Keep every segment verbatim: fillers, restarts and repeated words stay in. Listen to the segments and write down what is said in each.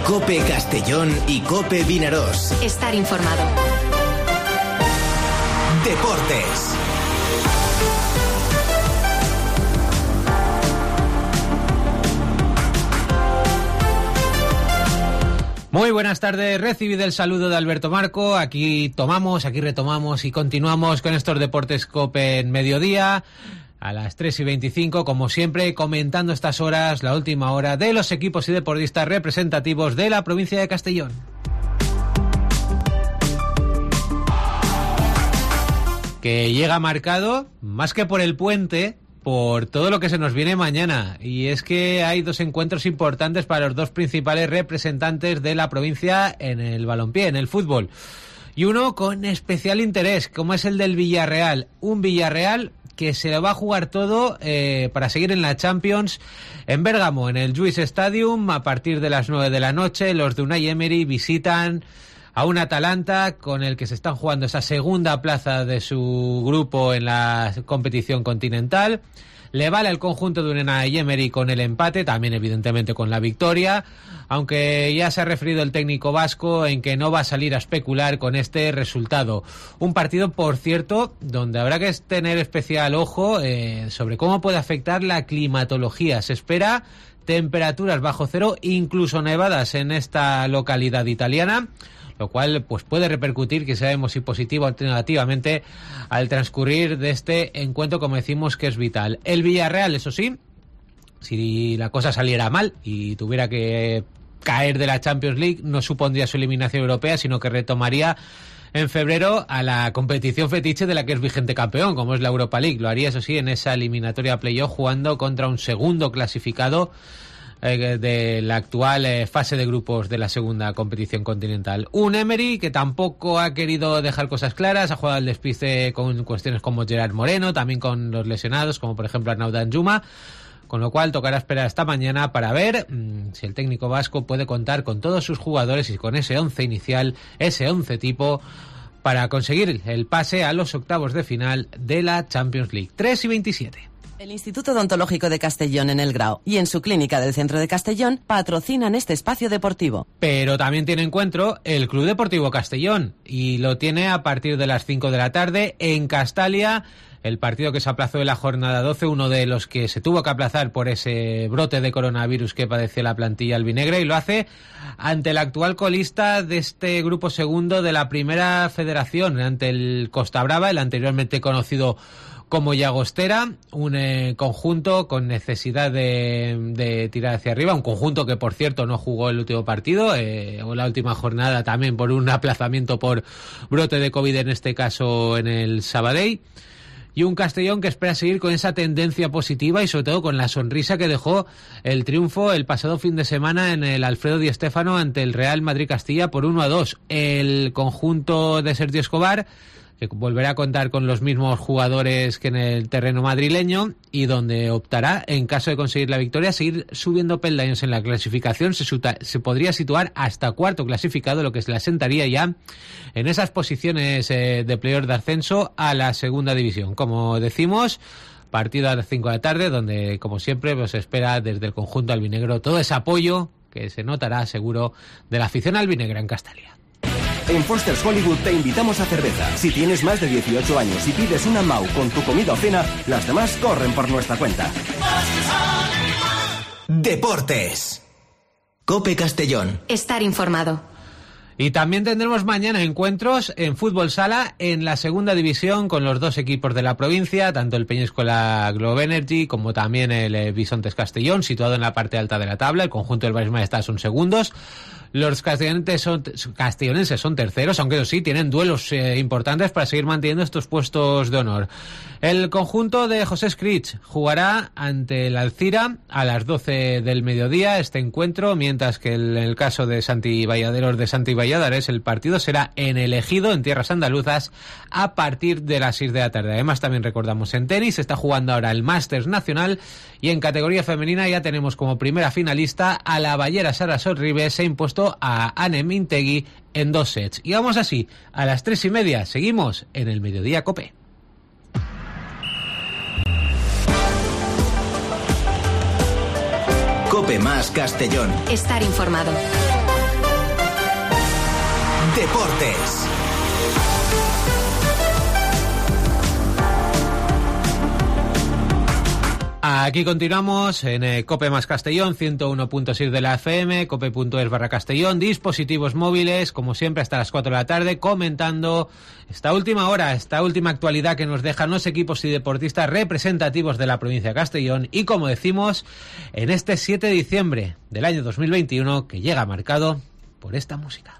COPE Castellón y COPE Vinarós. Estar informado. Deportes. Muy buenas tardes, recibido el saludo de Alberto Marco. Aquí tomamos, aquí retomamos y continuamos con estos Deportes COPE en mediodía. A las tres y veinticinco, como siempre, comentando estas horas, la última hora de los equipos y deportistas representativos de la provincia de Castellón. Que llega marcado, más que por el puente, por todo lo que se nos viene mañana. Y es que hay dos encuentros importantes para los dos principales representantes de la provincia en el balompié, en el fútbol. Y uno con especial interés, como es el del Villarreal. Un Villarreal que se lo va a jugar todo eh, para seguir en la Champions en Bérgamo, en el Lluís Stadium, a partir de las nueve de la noche. Los de Unai Emery visitan a un Atalanta con el que se están jugando esa segunda plaza de su grupo en la competición continental. Le vale al conjunto de Unai Emery con el empate, también evidentemente con la victoria, aunque ya se ha referido el técnico vasco en que no va a salir a especular con este resultado. Un partido, por cierto, donde habrá que tener especial ojo eh, sobre cómo puede afectar la climatología. Se espera temperaturas bajo cero, incluso nevadas en esta localidad italiana, lo cual pues puede repercutir, que sabemos si positivo o negativamente, al transcurrir de este encuentro, como decimos, que es vital. El Villarreal, eso sí, si la cosa saliera mal y tuviera que caer de la Champions League, no supondría su eliminación europea, sino que retomaría en febrero a la competición fetiche de la que es vigente campeón, como es la Europa League. Lo haría, eso sí, en esa eliminatoria playoff, jugando contra un segundo clasificado de la actual eh, fase de grupos de la segunda competición continental. Un Emery que tampoco ha querido dejar cosas claras, ha jugado al despiste con cuestiones como Gerard Moreno, también con los lesionados, como por ejemplo Arnaud Danjuma, con lo cual tocará esperar hasta mañana para ver mmm, si el técnico vasco puede contar con todos sus jugadores y con ese once inicial, ese once tipo, para conseguir el pase a los octavos de final de la Champions League. tres y veintisiete. El Instituto Odontológico de Castellón en El Grao y en su clínica del centro de Castellón patrocinan este espacio deportivo. Pero también tiene encuentro el Club Deportivo Castellón y lo tiene a partir de las cinco de la tarde en Castalia. El partido que se aplazó de la jornada doce, uno de los que se tuvo que aplazar por ese brote de coronavirus que padeció la plantilla albinegra, y lo hace ante el actual colista de este grupo segundo de la primera federación, ante el Costa Brava, el anteriormente conocido como Llagostera, un eh, conjunto con necesidad de, de tirar hacia arriba, un conjunto que por cierto no jugó el último partido eh, o la última jornada, también por un aplazamiento por brote de COVID, en este caso en el Sabadell. Y un Castellón que espera seguir con esa tendencia positiva y sobre todo con la sonrisa que dejó el triunfo el pasado fin de semana en el Alfredo Di Stéfano ante el Real Madrid Castilla por uno a dos. El conjunto de Sergio Escobar, que volverá a contar con los mismos jugadores que en el terreno madrileño y donde optará, en caso de conseguir la victoria, a seguir subiendo peldaños en la clasificación. Se, suta, se podría situar hasta cuarto clasificado, lo que se le asentaría ya en esas posiciones eh, de playoff de ascenso a la segunda división. Como decimos, partido a las cinco de la tarde, donde, como siempre, pues, se espera desde el conjunto albinegro todo ese apoyo que se notará, seguro, de la afición albinegra en Castalia. En Foster's Hollywood te invitamos a cerveza. Si tienes más de dieciocho años y pides una M A U con tu comida o cena, las demás corren por nuestra cuenta. Deportes. COPE Castellón. Estar informado. Y también tendremos mañana encuentros en fútbol sala en la segunda división con los dos equipos de la provincia, tanto el Peñíscola Globe Energy como también el eh, Bisontes Castellón, situado en la parte alta de la tabla. El conjunto del Baix Maestá son segundos. Los castellonenses son, castellonenses son terceros, aunque sí tienen duelos eh, importantes para seguir manteniendo estos puestos de honor. El conjunto de José Scritch jugará ante el Alcira a las doce del mediodía este encuentro, mientras que el, en el caso de Santi Valladeros de Santi Valladares, el partido será en el Ejido, en tierras andaluzas, a partir de las seis de la tarde. Además, también recordamos en tenis, se está jugando ahora el Masters Nacional, y en categoría femenina ya tenemos como primera finalista a la ballera Sara Sorribes, se ha impuesto a Anne Mintegui en dos sets. Y vamos así, a las tres y media, seguimos en el Mediodía COPE. COPE más Castellón. Estar informado. Deportes. Aquí continuamos en eh, Cope más Castellón, ciento uno punto seis de la F M, cope.es barra Castellón, dispositivos móviles, como siempre hasta las cuatro de la tarde, comentando esta última hora, esta última actualidad que nos dejan los equipos y deportistas representativos de la provincia de Castellón y, como decimos, en este siete de diciembre del año dos mil veintiuno, que llega marcado por esta música.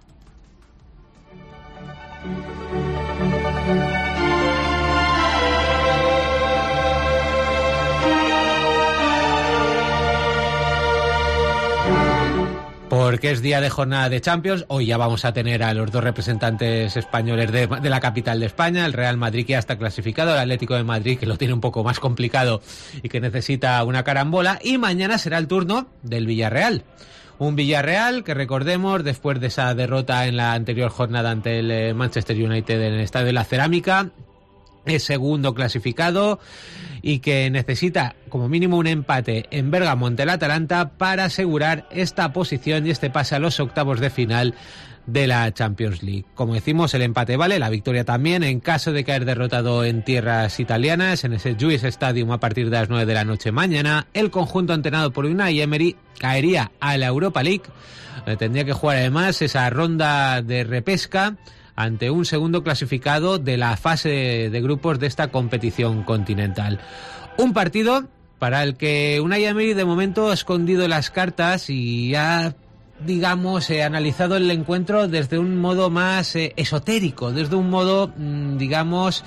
Porque es día de jornada de Champions. Hoy ya vamos a tener a los dos representantes españoles de, de la capital de España, el Real Madrid, que ya está clasificado, el Atlético de Madrid, que lo tiene un poco más complicado y que necesita una carambola, y mañana será el turno del Villarreal. Un Villarreal que, recordemos, después de esa derrota en la anterior jornada ante el Manchester United en el Estadio de la Cerámica, es segundo clasificado y que necesita como mínimo un empate en Bérgamo ante el Atalanta para asegurar esta posición y este pase a los octavos de final de la Champions League. Como decimos, el empate vale, la victoria también, en caso de caer derrotado en tierras italianas, en ese Juice Stadium a partir de las nueve de la noche mañana. El conjunto entrenado por Unai Emery caería a la Europa League, donde tendría que jugar además esa ronda de repesca ante un segundo clasificado de la fase de grupos de esta competición continental. Un partido para el que Unai Emery de momento ha escondido las cartas y ha, digamos, eh, analizado el encuentro desde un modo más eh, esotérico, desde un modo, mmm, digamos,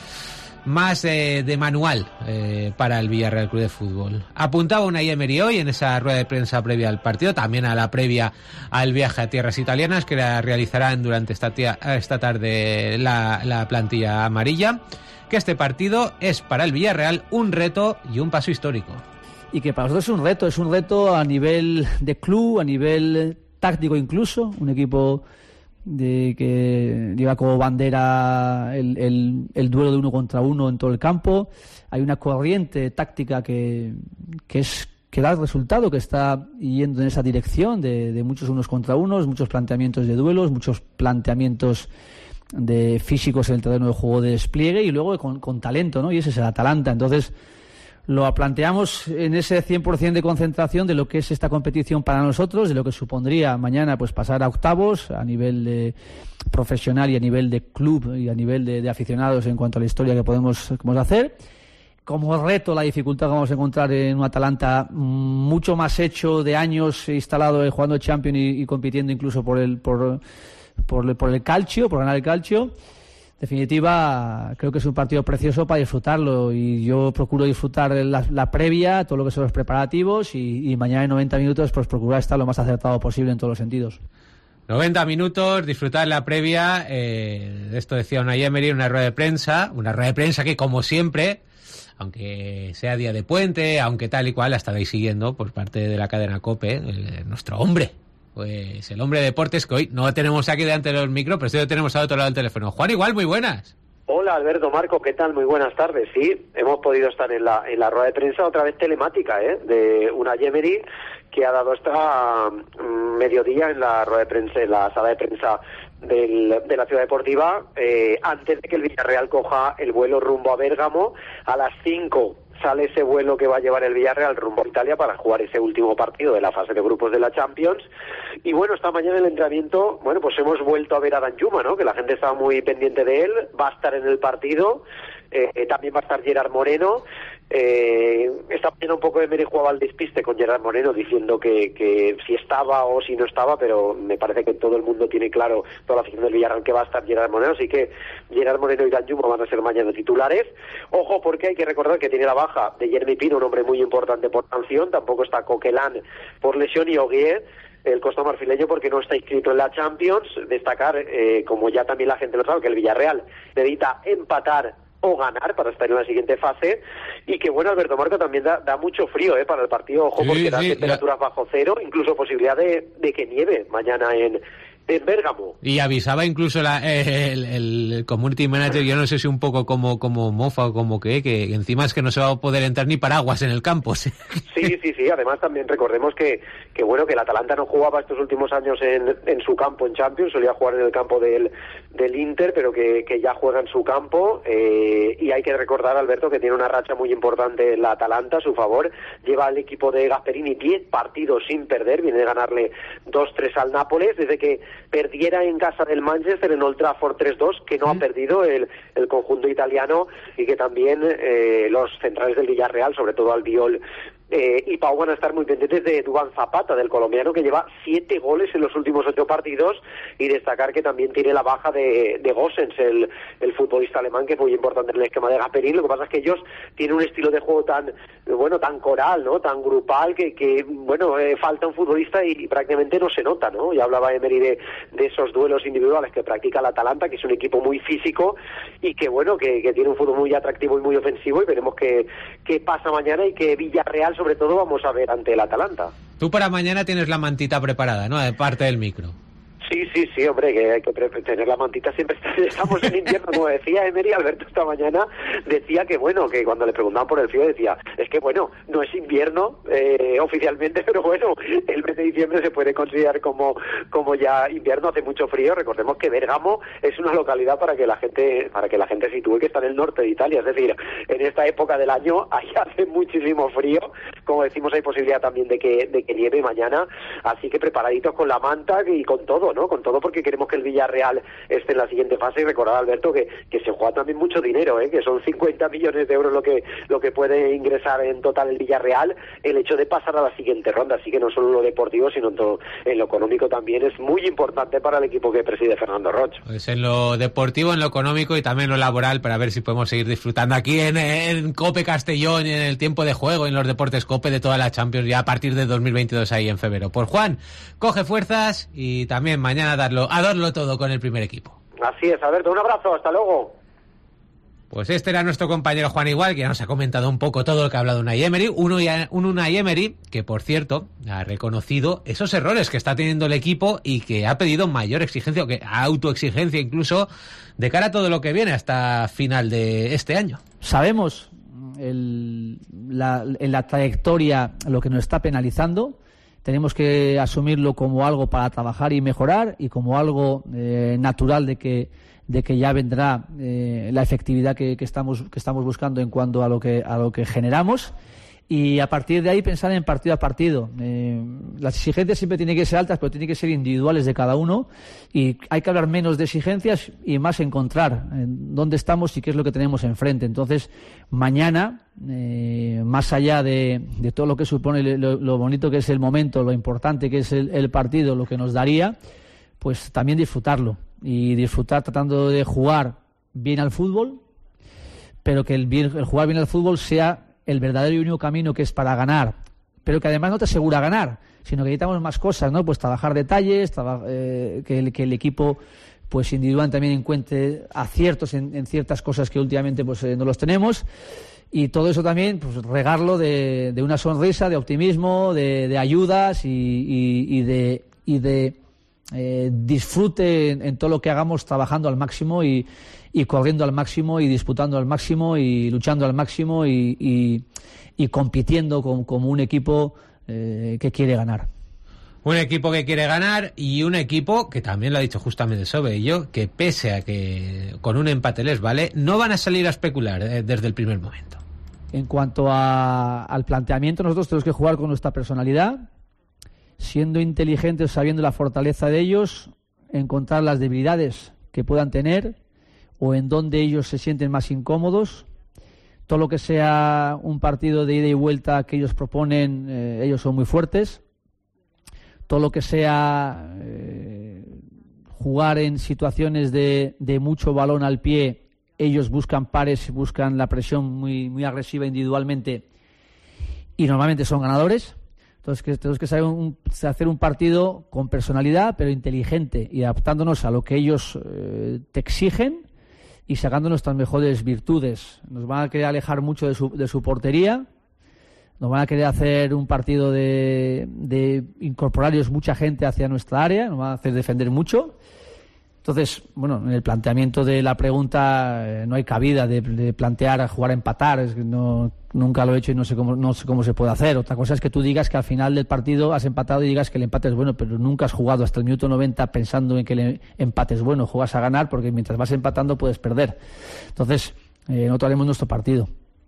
más eh, de manual eh, para el Villarreal Club de Fútbol. Apuntaba Unai Emery hoy en esa rueda de prensa previa al partido, también a la previa al viaje a tierras italianas que la realizarán durante esta, tía, esta tarde la, la plantilla amarilla, que este partido es para el Villarreal un reto y un paso histórico. Y que para nosotros es un reto, es un reto a nivel de club, a nivel táctico incluso, un equipo de que lleva como bandera el, el, el duelo de uno contra uno en todo el campo. Hay una corriente táctica que, que es que da el resultado, que está yendo en esa dirección de, de muchos unos contra unos, muchos planteamientos de duelos, muchos planteamientos de físicos en el terreno de juego de despliegue y luego con, con talento, ¿no? Y ese es el Atalanta. Entonces lo planteamos en ese cien por ciento de concentración de lo que es esta competición para nosotros, de lo que supondría mañana pues pasar a octavos a nivel de profesional y a nivel de club y a nivel de, de aficionados en cuanto a la historia que podemos, que podemos hacer. Como reto, la dificultad que vamos a encontrar en un Atalanta mucho más hecho, de años instalado jugando Champions y, y compitiendo incluso por el por, por, por el calcio, por ganar el calcio. Definitiva, creo que es un partido precioso para disfrutarlo y yo procuro disfrutar la, la previa, todo lo que son los preparativos y, y mañana en noventa minutos pues procurar estar lo más acertado posible en todos los sentidos. noventa minutos, disfrutar la previa, eh, esto decía Unai Emery en una rueda de prensa, una rueda de prensa que como siempre, aunque sea día de puente, aunque tal y cual, la estaréis siguiendo por parte de la cadena COPE, el, nuestro hombre. Pues el hombre de deportes que hoy no tenemos aquí delante de los micros, pero sí lo tenemos al otro lado del teléfono. Juan, igual, muy buenas. Hola Alberto, Marco, ¿qué tal? Muy buenas tardes. Sí, hemos podido estar en la en la rueda de prensa otra vez telemática, ¿eh? De Unai Emery, que ha dado esta um, mediodía en la rueda de prensa, en la sala de prensa del, de la Ciudad Deportiva, eh, antes de que el Villarreal coja el vuelo rumbo a Bérgamo. A las cinco sale ese vuelo que va a llevar el Villarreal rumbo a Italia para jugar ese último partido de la fase de grupos de la Champions. Y bueno, esta mañana en el entrenamiento, bueno, pues hemos vuelto a ver a Danjuma, ¿no? Que la gente estaba muy pendiente de él, va a estar en el partido, eh, también va a estar Gerard Moreno. Eh, esta mañana un poco de Emery jugaba al despiste con Gerard Moreno diciendo que, que si estaba o si no estaba, pero me parece que todo el mundo tiene claro, toda la afición del Villarreal, que va a estar Gerard Moreno, así que Gerard Moreno y Danjuma van a ser mañana titulares. Ojo, porque hay que recordar que tiene la baja de Jeremy Pino, un hombre muy importante por sanción, tampoco está Coquelin por lesión y Oguier, el costamarfileño, porque no está inscrito en la Champions. Destacar, eh, como ya también la gente lo sabe, que el Villarreal necesita empatar o ganar para estar en la siguiente fase, y que bueno, Alberto Marco, también da, da mucho frío eh, para el partido, ojo, porque sí, da sí, temperaturas ya bajo cero, incluso posibilidad de, de que nieve mañana en, en Bérgamo. Y avisaba incluso la, el, el community manager, yo no sé si un poco como, como mofa o como que, que encima es que no se va a poder entrar ni paraguas en el campo. Sí, sí, sí, sí. Además también recordemos que, que bueno, que el Atalanta no jugaba estos últimos años en, en su campo en Champions, solía jugar en el campo del, del Inter, pero que, que ya juega en su campo, eh, y hay que recordar, Alberto, que tiene una racha muy importante la Atalanta a su favor. Lleva al equipo de Gasperini diez partidos sin perder, viene de ganarle dos tres al Nápoles, desde que perdiera en casa del Manchester en Old Trafford tres dos, que no mm. ha perdido el, el conjunto italiano, y que también eh, los centrales del Villarreal, sobre todo Albiol Eh, y Pau, van a estar muy pendientes de Duván Zapata, del colombiano, que lleva siete goles en los últimos ocho partidos, y destacar que también tiene la baja de, de Gosens, el, el futbolista alemán, que es muy importante en el esquema de Gasperini. Lo que pasa es que ellos tienen un estilo de juego tan, bueno, tan coral, ¿no?, tan grupal, que, que bueno, eh, falta un futbolista y, y prácticamente no se nota, ¿no? Ya hablaba Emery de, de esos duelos individuales que practica el Atalanta, que es un equipo muy físico y que, bueno, que, que tiene un fútbol muy atractivo y muy ofensivo, y veremos qué, qué pasa mañana, y que Villarreal, sobre todo, vamos a ver ante el Atalanta. Tú para mañana tienes la mantita preparada, ¿no?, de parte del micro. Sí, sí, sí, hombre, que hay que tener la mantita siempre. Estamos en invierno, como decía Emery. Alberto esta mañana decía que, bueno, que cuando le preguntaban por el frío decía, es que, bueno, no es invierno eh, oficialmente, pero bueno, el mes de diciembre se puede considerar como, como ya invierno. Hace mucho frío. Recordemos que Bérgamo es una localidad, para que la gente para que la gente sitúe, que está en el norte de Italia. Es decir, en esta época del año ahí hace muchísimo frío. Como decimos, hay posibilidad también de que, de que nieve mañana. Así que preparaditos con la manta y con todo, ¿no? Con todo, porque queremos que el Villarreal esté en la siguiente fase. Y recordar, Alberto, que, que se juega también mucho dinero, ¿eh? Que son cincuenta millones de euros lo que lo que puede ingresar en total el Villarreal, el hecho de pasar a la siguiente ronda. Así que no solo en lo deportivo, sino en, todo, en lo económico también es muy importante para el equipo que preside Fernando Roch. Pues en lo deportivo, en lo económico y también en lo laboral, para ver si podemos seguir disfrutando aquí en, en COPE Castellón, en el tiempo de juego, en los deportes COPE de toda la Champions, ya a partir de dos mil veintidós ahí en febrero. Pues Juan, coge fuerzas y también mañana a darlo, a darlo todo con el primer equipo. Así es, Alberto, un abrazo, hasta luego. Pues este era nuestro compañero Juan Igual, que nos ha comentado un poco todo lo que ha hablado Unai Emery, un, un Unai Emery que, por cierto, ha reconocido esos errores que está teniendo el equipo y que ha pedido mayor exigencia, o que autoexigencia incluso, de cara a todo lo que viene hasta final de este año. Sabemos el, la, en la trayectoria lo que nos está penalizando. Tenemos que asumirlo como algo para trabajar y mejorar, y como algo eh, natural de que de que ya vendrá eh, la efectividad que, que estamos que estamos buscando en cuanto a lo que a lo que generamos, y a partir de ahí pensar en partido a partido. Eh, las exigencias siempre tienen que ser altas, pero tienen que ser individuales de cada uno, y hay que hablar menos de exigencias y más encontrar en dónde estamos y qué es lo que tenemos enfrente. Entonces, mañana, eh, más allá de, de todo lo que supone lo, lo bonito que es el momento, lo importante que es el, el partido, lo que nos daría, pues también disfrutarlo, y disfrutar tratando de jugar bien al fútbol, pero que el, bien, el jugar bien al fútbol sea el verdadero y único camino, que es para ganar, pero que además no te asegura ganar, sino que necesitamos más cosas, ¿no? Pues trabajar detalles, traba, eh, que, el, que el equipo pues individual también encuentre aciertos en, en ciertas cosas que últimamente pues eh, no los tenemos, y todo eso también pues regarlo de, de una sonrisa, de optimismo, de, de ayudas y, y, y de y de eh, disfrute en, en todo lo que hagamos, trabajando al máximo y y corriendo al máximo y disputando al máximo y luchando al máximo y, y, y compitiendo con, como un equipo eh, que quiere ganar. Un equipo que quiere ganar, y un equipo que también lo ha dicho justamente sobre ello, que pese a que con un empate les vale, no van a salir a especular eh, desde el primer momento. En cuanto a, al planteamiento, nosotros tenemos que jugar con nuestra personalidad, siendo inteligentes, sabiendo la fortaleza de ellos, encontrar las debilidades que puedan tener o en donde ellos se sienten más incómodos. Todo lo que sea un partido de ida y vuelta que ellos proponen, eh, ellos son muy fuertes. Todo lo que sea eh, jugar en situaciones de, de mucho balón al pie, ellos buscan pares, buscan la presión muy, muy agresiva individualmente, y normalmente son ganadores. Entonces que tenemos que saber un, hacer un partido con personalidad, pero inteligente, y adaptándonos a lo que ellos eh, te exigen, y sacando nuestras mejores virtudes. Nos van a querer alejar mucho de su, de su portería, nos van a querer hacer un partido de, de incorporarlos mucha gente hacia nuestra área, nos van a hacer defender mucho. Entonces, bueno, en el planteamiento de la pregunta eh, no hay cabida de, de plantear a jugar a empatar, es que no, nunca lo he hecho y no sé cómo no sé cómo se puede hacer. Otra cosa es que tú digas que al final del partido has empatado y digas que el empate es bueno, pero nunca has jugado hasta el minuto noventa pensando en que el empate es bueno, juegas a ganar porque mientras vas empatando puedes perder. Entonces, eh, nosotros haremos nuestro partido.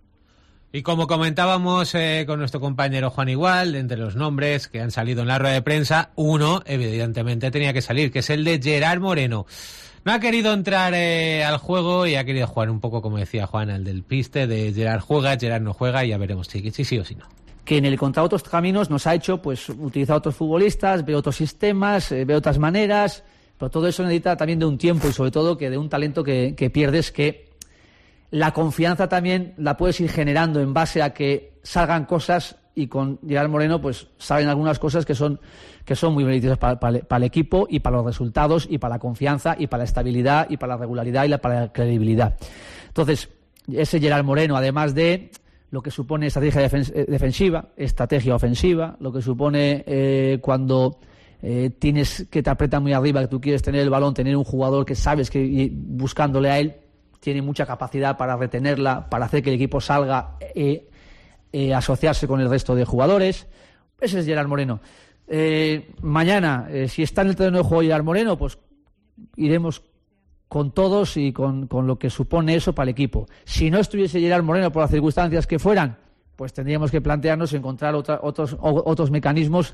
Y como comentábamos eh, con nuestro compañero Juan Igual, de entre los nombres que han salido en la rueda de prensa, uno evidentemente tenía que salir, que es el de Gerard Moreno. No ha querido entrar eh, al juego y ha querido jugar un poco, como decía Juan, al del piste, de Gerard juega, Gerard no juega, y ya veremos si sí, sí o si no. Que en el encontrar otros caminos nos ha hecho pues utilizar otros futbolistas, ver otros sistemas, eh, ver otras maneras, pero todo eso necesita también de un tiempo y sobre todo que de un talento que, que pierdes, que la confianza también la puedes ir generando en base a que salgan cosas, y con Gerard Moreno pues salen algunas cosas que son que son muy beneficiosas para, para, para el equipo y para los resultados y para la confianza y para la estabilidad y para la regularidad y la, para la credibilidad. Entonces, ese Gerard Moreno, además de lo que supone estrategia defensiva, estrategia ofensiva, lo que supone eh, cuando eh, tienes que te apretan muy arriba, que tú quieres tener el balón, tener un jugador que sabes que y buscándole a él tiene mucha capacidad para retenerla, para hacer que el equipo salga, eh, eh, asociarse con el resto de jugadores. Ese es Gerard Moreno. Eh, mañana, eh, si está en el terreno de juego Gerard Moreno, pues iremos con todos y con, con lo que supone eso para el equipo. Si no estuviese Gerard Moreno por las circunstancias que fueran, pues tendríamos que plantearnos encontrar otra, otros, otros mecanismos.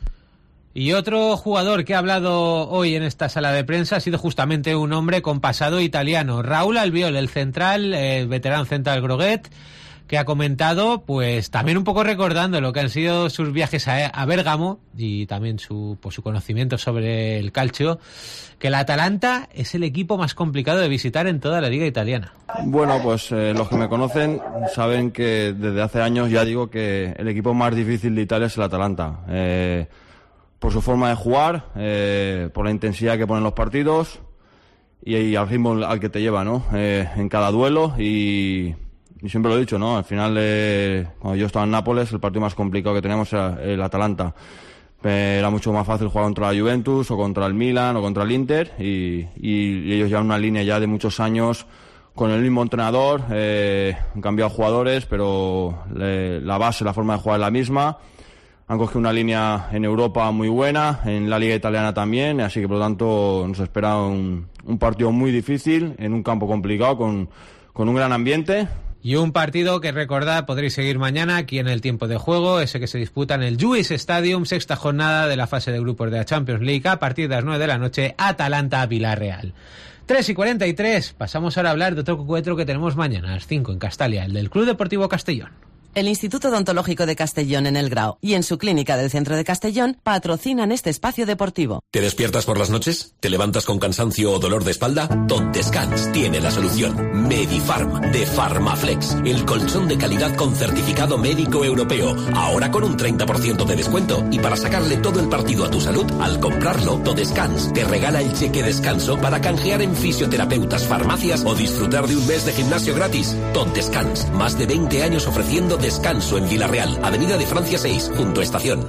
Y otro jugador que ha hablado hoy en esta sala de prensa ha sido justamente un hombre con pasado italiano, Raúl Albiol, el central, el veterano central Groguet, que ha comentado, pues también un poco recordando lo que han sido sus viajes a, a Bérgamo y también su, pues, su conocimiento sobre el calcio, que el Atalanta es el equipo más complicado de visitar en toda la liga italiana. Bueno, pues eh, los que me conocen saben que desde hace años ya digo que el equipo más difícil de Italia es el Atalanta. Eh, por su forma de jugar, eh, por la intensidad que ponen los partidos y, y al ritmo al que te lleva, ¿no? Eh, en cada duelo y, y siempre lo he dicho, ¿no? Al final, eh, cuando yo estaba en Nápoles, el partido más complicado que teníamos era el Atalanta. Eh, era mucho más fácil jugar contra la Juventus o contra el Milan o contra el Inter y, y, y ellos llevan una línea ya de muchos años con el mismo entrenador, eh, han cambiado jugadores, pero le, la base, la forma de jugar es la misma. Han cogido una línea en Europa muy buena, en la liga italiana también, así que por lo tanto nos espera un, un partido muy difícil, en un campo complicado, con, con un gran ambiente. Y un partido que recordad podréis seguir mañana aquí en el tiempo de juego, ese que se disputa en el Juice Stadium, sexta jornada de la fase de grupos de la Champions League, a partir de las nueve de la noche, Atalanta-Villarreal. tres y cuarenta y tres, pasamos ahora a hablar de otro encuentro que tenemos mañana, a las cinco en Castalia, el del Club Deportivo Castellón. El Instituto Odontológico de Castellón en El Grao y en su clínica del centro de Castellón patrocinan este espacio deportivo. ¿Te despiertas por las noches? ¿Te levantas con cansancio o dolor de espalda? Top Descans tiene la solución. Medifarm de Pharmaflex, el colchón de calidad con certificado médico europeo, ahora con un treinta por ciento de descuento. Y para sacarle todo el partido a tu salud, al comprarlo, Top Descans te regala el cheque descanso para canjear en fisioterapeutas, farmacias o disfrutar de un mes de gimnasio gratis. Top Descans, más de veinte años ofreciendo descanso en Villarreal, Avenida de Francia seis, junto a Estación.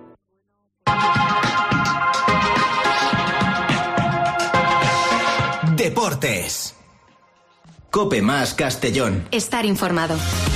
Deportes. Cope más Castellón. Estar informado.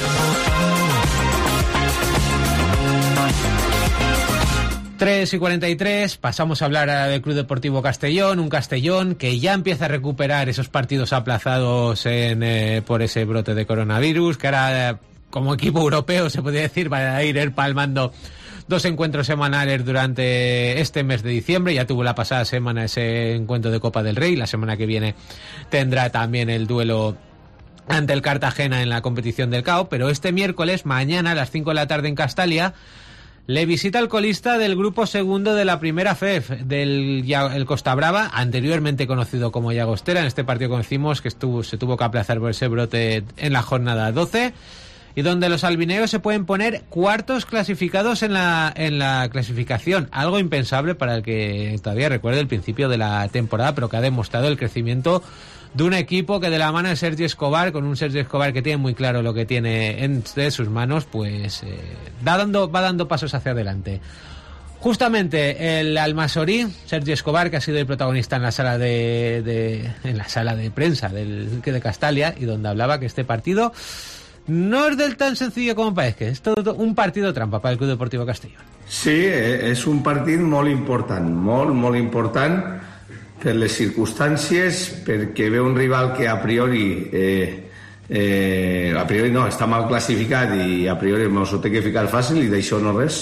tres y cuarenta y tres, pasamos a hablar del Club Deportivo Castellón, un Castellón que ya empieza a recuperar esos partidos aplazados en, eh, por ese brote de coronavirus, que ahora, eh, como equipo europeo, se podría decir, va a ir palmando dos encuentros semanales durante este mes de diciembre. Ya tuvo la pasada semana ese encuentro de Copa del Rey, la semana que viene tendrá también el duelo ante el Cartagena en la competición del C A O, pero este miércoles, mañana a las cinco de la tarde en Castalia, le visita el colista del grupo segundo de la primera F E F, del el Costa Brava, anteriormente conocido como Llagostera. En este partido conocimos que estuvo, se tuvo que aplazar por ese brote en la jornada doce, y donde los albineros se pueden poner cuartos clasificados en la, en la clasificación, algo impensable para el que todavía recuerde el principio de la temporada, pero que ha demostrado el crecimiento de un equipo que de la mano de Sergi Escobar, con un Sergi Escobar que tiene muy claro lo que tiene entre sus manos, pues eh, da dando, va dando pasos hacia adelante. Justamente el Almasorí, Sergi Escobar, que ha sido el protagonista en la sala de, de en la sala de prensa del de Castalia, y donde hablaba que este partido no es del tan sencillo como parece, es todo un partido trampa para el Club Deportivo Castellón. Sí, és un partit molt important, molt, molt important per les circumstàncies, perquè ve un rival que a priori eh, eh, a priori no, està mal classificat i a priori mos ho té que ficar fàcil i d'això no res,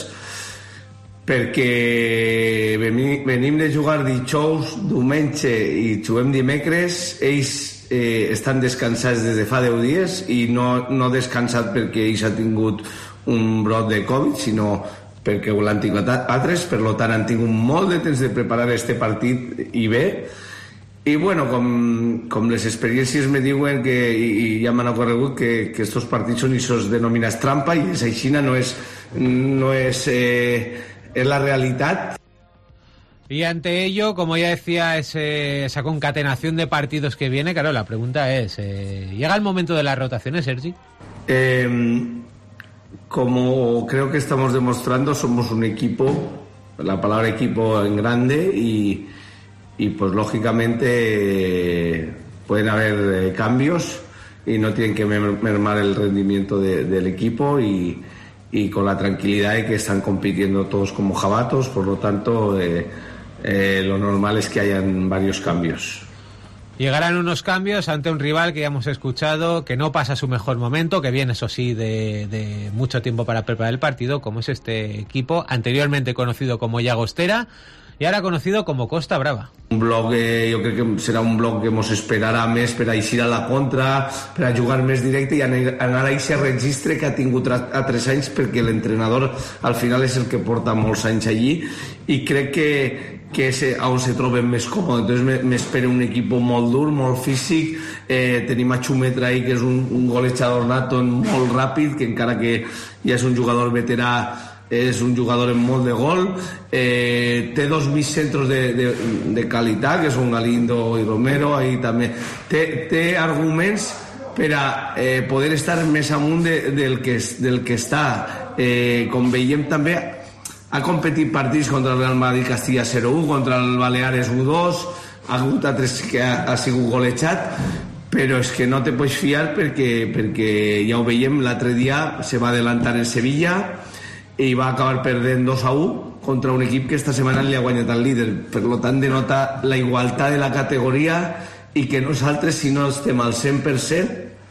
perquè venim de jugar dijous, diumenge i juguem dimecres. Ells eh, estan descansats des de fa deu dies i no, no descansat perquè ells han tingut un brot de Covid, sinó perquè l'han tingut altres. Per tant, han tingut molt de temps de preparar este partit i bé. I bueno, com, com les experiències me diuen que, i, i ja m'han ocorregut que, que estos partits són esos denominats trampa, i esa Xina no és, no és eh, es la realidad. Y ante ello, como ya decía, ese, esa concatenación de partidos que viene, claro, la pregunta es, eh, ¿llega el momento de las rotaciones, Sergi? Eh, como creo que estamos demostrando, somos un equipo, la palabra equipo en grande, y, y pues lógicamente eh, pueden haber eh, cambios y no tienen que mermar el rendimiento de, del equipo, y y con la tranquilidad de que están compitiendo todos como jabatos, por lo tanto eh, eh, lo normal es que hayan varios cambios. Llegarán unos cambios ante un rival que ya hemos escuchado, que no pasa su mejor momento, que viene eso sí de, de mucho tiempo para preparar el partido, como es este equipo, anteriormente conocido como Llagostera y ahora conocido como Costa Brava. Un bloc, eh, jo crec que serà un bloc que mos esperarà més per a eixir a la contra, per a jugar més directe i anar a aquest registre que ha tingut a tres anys, perquè l'entrenador al final és el que porta molts anys allí, i crec que, que és on se troben més còmode. Entonces m'espera un equip molt dur, molt físic. Eh, tenim a Xumetra ahí, que és un, un golejador nato molt ràpid, que encara que ja és un jugador veterà, és un jugador en molt de gol. Eh, té dos mig centros de, de, de qualitat, que són Galindo i Romero. Ahí també té, té arguments per a eh, poder estar més amunt de, del, que, del que està. Eh, com veiem també, ha competit partits contra el Real Madrid Castilla zero u, contra el Baleares u dos, ha hagut altres que ha, ha sigut golejat, però és que no te pots fiar perquè, perquè ja ho veiem, l'altre dia se va adelantar en Sevilla i va acabar perdent dos a u contra un equip que esta setmana li ha guanyat al líder. Per tant, denota la igualtat de la categoria i que nosaltres, si no estem al cent per cent,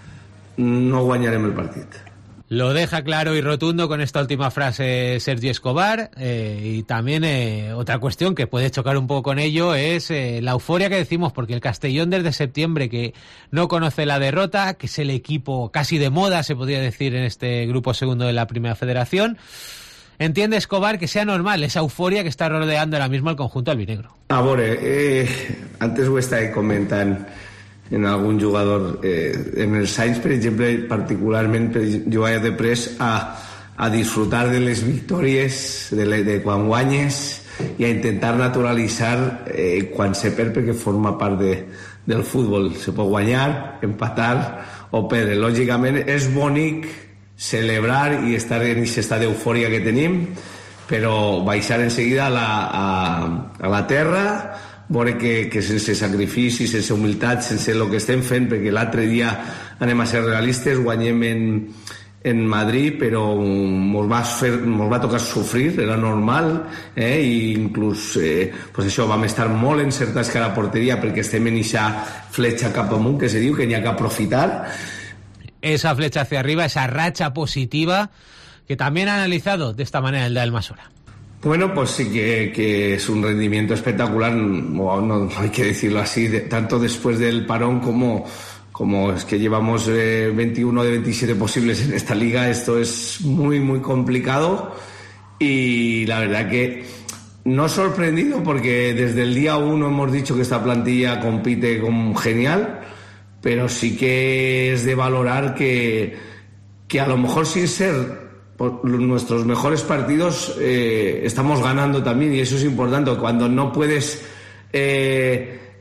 no guanyarem el partit. Lo deja claro y rotundo con esta última frase Sergi Escobar, eh, y también eh, otra cuestión que puede chocar un poco con ello es eh, la euforia que decimos, porque el Castellón desde septiembre que no conoce la derrota, que es el equipo casi de moda, se podría decir, en este grupo segundo de la Primera Federación. Entiende Escobar que sea normal esa euforia que está rodeando ahora mismo el conjunto albinegro. A veure, eh, antes ho estava comentant en algun jugador, eh, en els anys, per exemple, particularment per jugar de pres a, a disfrutar de les victòries de, le, de quan guanyes i a intentar naturalitzar eh, quan se perd, perquè forma part de, del futbol. Se pot guanyar, empatar o perdre. Lògicament és bonic celebrar i estar en aquest estat d'eufòria que tenim, però baixar en seguida a la, a, a la terra, veure que, que sense sacrifici, sense humilitat, sense el que estem fent, perquè l'altre dia, anem a ser realistes, guanyem en, en Madrid, però mos va, fer, mos va tocar sofrir, era normal, eh? I inclús eh, pues això, vam estar molt encertats que a la porteria, perquè estem en aquesta fletxa cap amunt, que se diu que n'hi ha que aprofitar. Esa flecha hacia arriba, esa racha positiva, que también ha analizado de esta manera el de Almasora. Bueno, pues sí que, que es un rendimiento espectacular, no, no hay que decirlo así, de, tanto después del parón como, como es que llevamos eh, veintiuno de veintisiete posibles en esta liga. Esto es muy, muy complicado y la verdad que no sorprendido, porque desde el día uno hemos dicho que esta plantilla compite con genial, pero sí que es de valorar que, que a lo mejor sin ser por nuestros mejores partidos eh, estamos ganando también, y eso es importante. Cuando no puedes eh,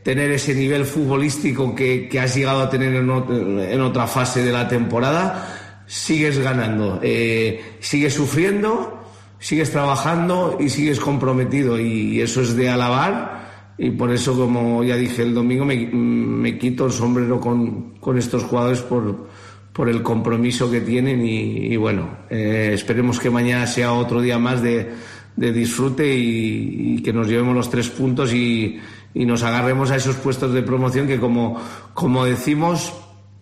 tener ese nivel futbolístico que, que has llegado a tener en, ot- en otra fase de la temporada, sigues ganando, eh, sigues sufriendo, sigues trabajando y sigues comprometido, y eso es de alabar, y por eso, como ya dije el domingo, me, me quito el sombrero con, con estos jugadores por, por el compromiso que tienen, y, y bueno, eh, esperemos que mañana sea otro día más de, de disfrute y, y que nos llevemos los tres puntos y, y nos agarremos a esos puestos de promoción que, como, como decimos,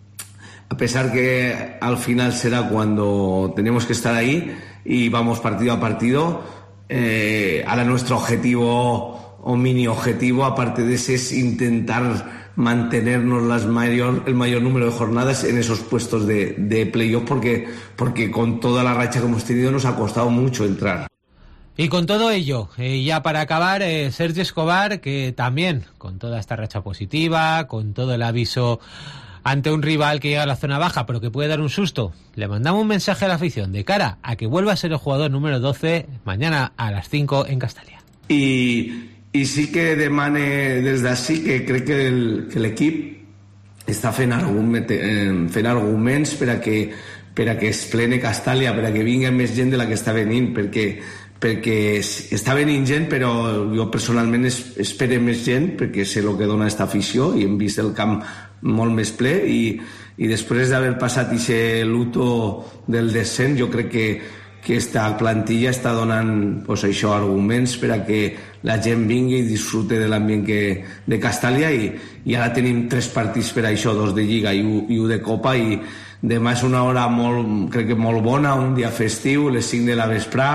a pesar que al final será cuando tenemos que estar ahí y vamos partido a partido, eh, ahora nuestro objetivo o mini objetivo, aparte de ese, es intentar mantenernos las mayor, el mayor número de jornadas en esos puestos de, de playoff, porque, porque con toda la racha que hemos tenido nos ha costado mucho entrar. Y con todo ello, eh, ya para acabar, eh, Sergi Escobar, que también, con toda esta racha positiva, con todo el aviso ante un rival que llega a la zona baja, pero que puede dar un susto, le mandamos un mensaje a la afición de cara a que vuelva a ser el jugador número doce mañana a las cinco en Castalia. Y, i sí que demane des d'ací que crec que el, que l'equip està fent, argument, fent arguments per a, que, per a que es plene Castàlia, per a que vingui més gent de la que està venint, perquè, perquè està venint gent, però jo personalment es, espero més gent, perquè sé el que dona aquesta afició i hem vist el camp molt més ple, i, i després d'haver passat aquest luto del descens, jo crec que que esta plantilla està donant, pues, això, arguments per a que la gent vingui i disfrute de l'ambient que, de Castàlia, i, i ara tenim tres partits per a això, dos de Lliga i un, i un de Copa, i demà és una hora molt, crec que molt bona, un dia festiu, les cinc de la vesprà,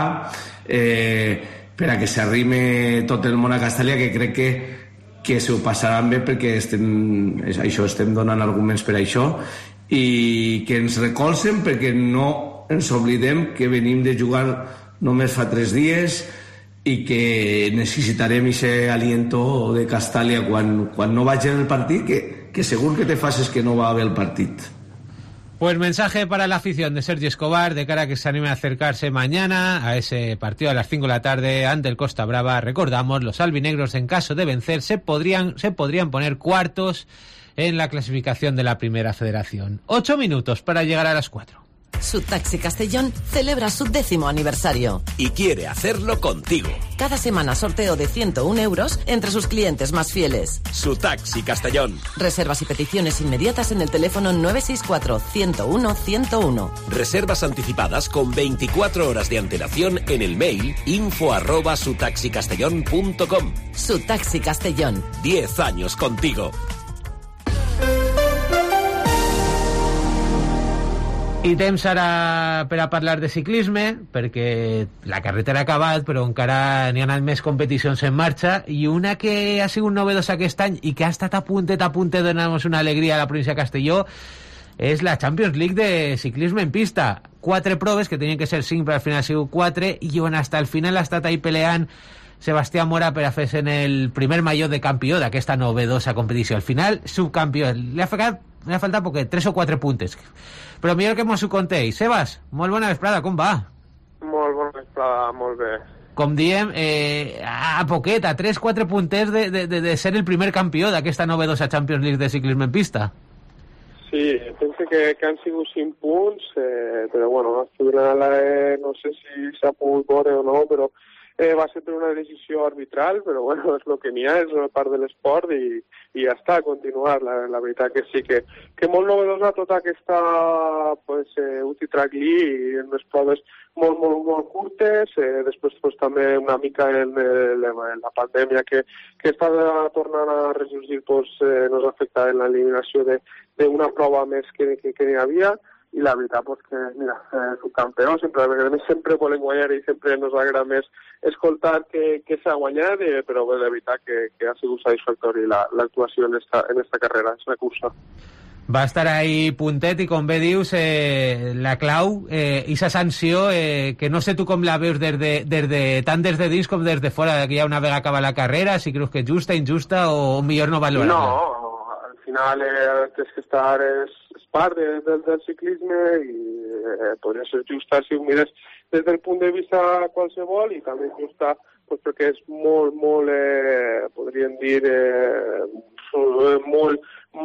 eh, per a que s'arrime tot el món a Castàlia, que crec que que s'ho passaran bé, perquè estem, això, estem donant arguments per a això, i que ens recolzen, perquè no ens oblidem que venim de jugar només fa tres dies i que necessitarem ese aliento de Castàlia quan, quan no vagi en el partit, que, que segur que te fases que no va a haver el partit. Pues mensaje para la afición de Sergi Escobar de cara a que se anime a acercarse mañana a ese partido a las cinco de la tarde ante el Costa Brava. Recordamos, los albinegros, en caso de vencer, se podrían, se podrían poner cuartos en la clasificación de la Primera Federación. Ocho minutos para llegar a las cuatro. Subtaxi Castellón celebra su décimo aniversario. Y quiere hacerlo contigo. Cada semana sorteo de ciento uno euros entre sus clientes más fieles. Subtaxi Castellón. Reservas y peticiones inmediatas en el teléfono nueve seis cuatro, ciento uno, ciento uno. Reservas anticipadas con veinticuatro horas de antelación en el mail info arroba subtaxicastellón punto com. Subtaxi Castellón. Diez años contigo. I temps ara per a parlar de ciclisme, perquè la carretera ha acabat, però encara n'hi ha anat més competicions en marxa, i una que ha sigut novedosa aquest any i que ha estat a puntet a puntet de donar-nos una alegria a la província de Castelló és la Champions League de ciclisme en pista. Quatre proves, que tenien que ser cinc, però al final ha sigut quatre, i on hasta el final ha estat ahí peleant Sebastián Mora per a fer-se en el primer maillot de campió d'aquesta novedosa competició. Al final, subcampió. Li ha faltat, li ha faltat porque tres o quatre puntes. Però millor que mos ho contéis. Sebas, molt bona vesprada, com va? Molt bona vesprada, molt bé. Com diem, eh, a poquet, a tres o quatre punters de, de, de, de ser el primer campió d'aquesta novedosa Champions League de ciclisme en pista. Sí, penso que, que han sigut cinc punts, eh, però bueno, al final eh, no sé si s'ha pogut veure o no, però Eh, va ser per una decisió arbitral, però bueno, és el que n'hi ha, és una part de l'esport, i, i ja està, a continuar. La, la veritat que sí, que, que molt novedosa tota aquesta pues, eh, U T I Track League, i unes proves molt, molt, molt curtes, eh, després pues, també una mica en, el, en la pandèmia que, que està tornant a ressorgir, pues, eh, nos afecta en l'eliminació d'una prova més que, que, que n'hi havia. I la veritat, pues, que, mira, eh, subcampió, sempre, sempre volem guanyar i sempre ens agrada més escoltar que, que s'ha guanyat, eh, però bé, la veritat que, que ha sigut satisfactori l'actuació en esta, en esta carrera, és una cursa. Va estar ahí puntet i, com bé dius, eh, la clau, eh, i sa sanció, eh, que no sé tu com la veus des de, des de, tant des de dins com des de fora, que ja una vegada acaba la carrera, si creus que és justa, injusta o millor no valorar-la? No, al final eh, tens que estar... És, part de, de, del ciclisme i eh, podria ser justa si ho mires des del punt de vista qualsevol, i també justa pues, perquè és molt, molt, eh, podríem dir, eh, eh, molt,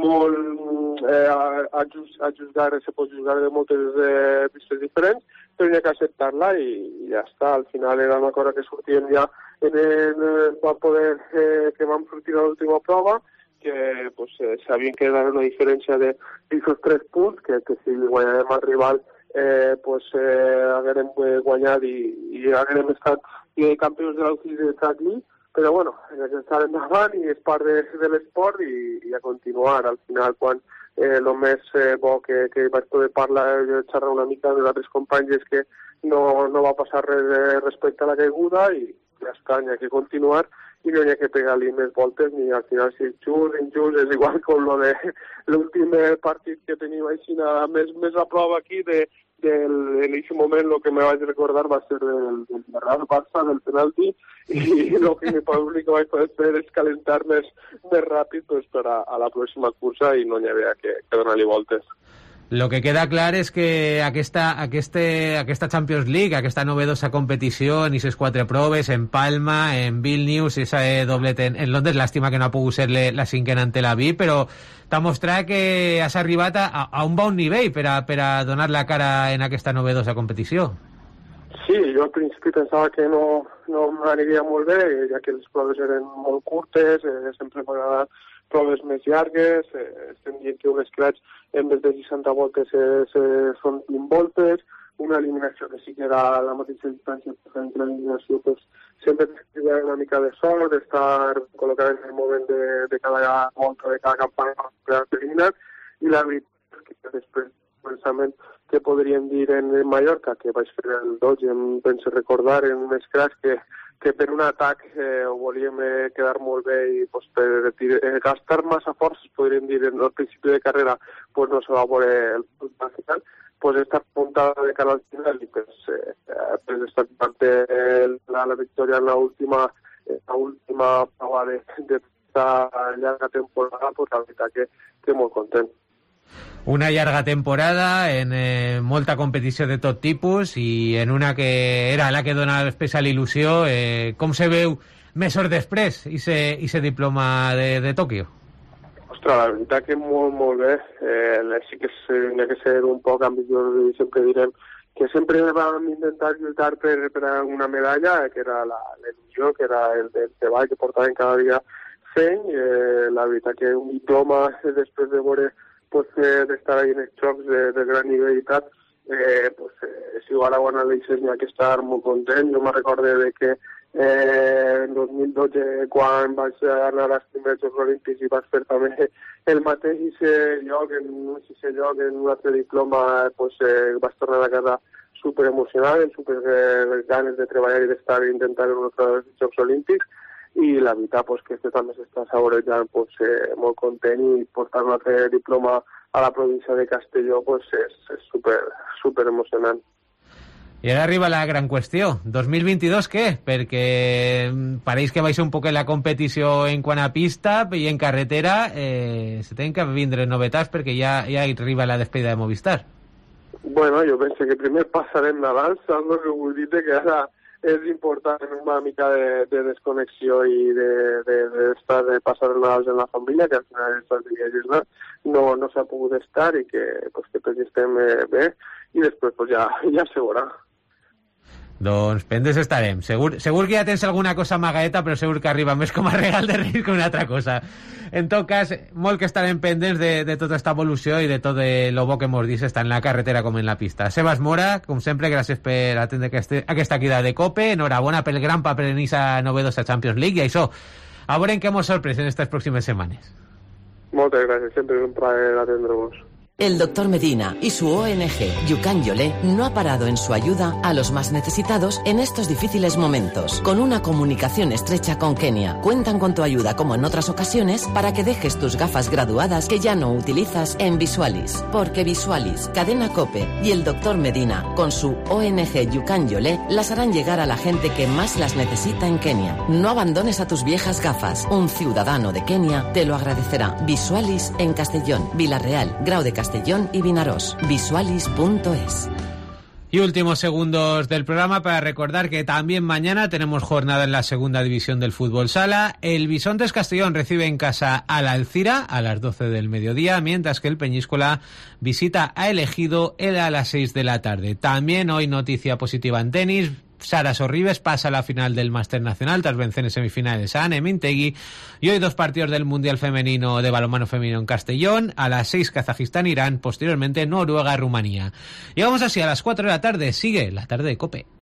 molt eh, a, a, just, a juzgar, se pot juzgar de moltes eh, vistes diferents, però hi ha que acceptar-la i, i ja està. Al final era una cosa que sortíem ja en el, va poder, eh, que vam sortir a l'última prova, que pues, eh, sabien que era una diferència de aquests tres punts, que, que si guanyàvem al rival eh, pues, eh, haguérem guanyat i, i haguérem estat eh, campions de l'U C I de Track League, però bueno, hem d'estar endavant i és part de, de l'esport i, i a continuar. Al final, quan eh, el més eh, bo que, que vaig poder parlar, xerrar una mica de altres companys, és que no, no va passar res respecte a la caiguda i ja està, hi ha que continuar i no hi ha que pegar-li més voltes ni al final si és just, injust, és igual com lo de l'últim partit que tenim així, nada, més, més a prova aquí de, del, en aquest moment el que me vaig recordar va ser del, del Real Barça, del penalti, i el que l'únic que vaig poder fer és calentar més, més ràpid pues, per a, a la pròxima cursa i no hi havia que, que donar-li voltes. Lo que queda clar és que aquesta, aquesta, aquesta Champions League, aquesta novedosa competició en aquestes quatre proves, en Palma, en Vilnius, esa doblet en, en Londres, làstima que no ha pogut ser la cinquena en Tel Aviv, però t'ha mostrat que has arribat a, a un bon nivell per a, per a donar la cara en aquesta novedosa competició. Sí, jo al principi pensava que no, no m'aniria molt bé, ja que les proves eren molt curtes, eh, sempre m'agrada proves més llargues, eh, estem dient que un scratch en vez de seixanta voltes eh, se, són vint voltes, una eliminació que sí que era la mateixa distància per entre l'eliminació, pues, sempre hi ha una mica de sort, d'estar col·locat en el moment de, de cada volta, de cada campanya per eliminar, i la veritat és que després començament que podríem dir en Mallorca, que vaig fer el Dodge, em penso recordar en un scratch que que per un atac eh, ho volíem eh, quedar molt bé i pues, per eh, gastar massa forces, podríem dir, en el principi de carrera, pues, no se va veure el punt final, pues, estar puntada de cara al final i pues, eh, pues, estar parte la, la victòria en l'última eh, la última prova de, de esta llarga temporada, pues, la veritat que, que molt content. Una llarga temporada en eh, molta competició de tot tipus i en una que era la que dona especial il·lusió. Eh, com se veu mesos després ese diploma de, de Tòquio? Ostres, la veritat que molt, molt bé. Eh, sí que n'hi ha que ser un poc ambiciós i sempre direm que sempre vam intentar lluitar per, per una medalla, que era l'il·lusió, que era el, el treball que portaven cada dia fent. Eh, la veritat que un diploma després de veure pues, eh, d'estar ahí en els jocs de, de gran nivell i tal, eh, pues, eh, si igual ho analitzes n'hi ha que estar molt content. Jo me recorde de que eh, en dos mil dotze, quan vaig anar als primers Jocs Olímpics i vaig fer també el mateix lloc, en un sisè lloc, en un altre diploma, pues, eh, vaig tornar a casa super emocionat, amb super eh, ganes de treballar i d'estar intentant un altre Jocs Olímpics, i la veritat pues, que este també s'està saborejant pues, eh, molt content i portar un altre diploma a la província de Castelló pues, és, és super, super emocionant. I ara arriba la gran qüestió. dos mil vint-i-dos què? Perquè pareix que va ser un poc la competició en quant a pista i en carretera eh, se tenen que vindre novetats perquè ja, ja arriba la despedida de Movistar. Bueno, jo penso que primer passarem Nadal, saps el que vull dir? Que ara és important una mica de, de desconnexió i de, de, de, estar, de passar el Nadal en la família, que al final estos dies no, no s'ha pogut estar i que, pues, que tots estem eh, bé, i després pues, ja, ja se veurà. Doncs pendents estarem. Segur, segur que ja tens alguna cosa amagaeta, però segur que arriba més com a regal de Reis que una altra cosa. En tot cas, molt que estarem pendents de, de tota aquesta evolució i de tot de lo bo que mos dius tant en la carretera com en la pista. Sebas Mora, com sempre, gràcies per atendre aquesta, aquesta crida de Cope. Enhorabona pel gran paper en aquesta novedosa Champions League i això, a veure què mos sorprès en aquestes pròximes setmanes. Moltes gràcies, sempre és un plaer atendre-vos. El doctor Medina y su O N G Yucán Yolé no ha parado en su ayuda a los más necesitados en estos difíciles momentos. Con una comunicación estrecha con Kenia, cuentan con tu ayuda como en otras ocasiones para que dejes tus gafas graduadas que ya no utilizas en Visualis. Porque Visualis, Cadena Cope y el doctor Medina con su O N G Yucán Yolé las harán llegar a la gente que más las necesita en Kenia. No abandones a tus viejas gafas. Un ciudadano de Kenia te lo agradecerá. Visualis en Castellón, Vilareal, Grau de Castellón y Vinarós. Visualis punto es. Y últimos segundos del programa para recordar que también mañana tenemos jornada en la segunda división del fútbol sala. El Bisontes Castellón recibe en casa al Alcira a las doce del mediodía, mientras que el Peñíscola visita a El Ejido a las seis de la tarde. También hoy noticia positiva en tenis. Sara Sorribes pasa a la final del Máster Nacional tras vencer en semifinales a Ane Mintegui. Y hoy dos partidos del Mundial Femenino de balonmano femenino en Castellón. A las seis Kazajistán-Irán, posteriormente Noruega-Rumanía. Llegamos así a las cuatro de la tarde. Sigue la tarde de COPE.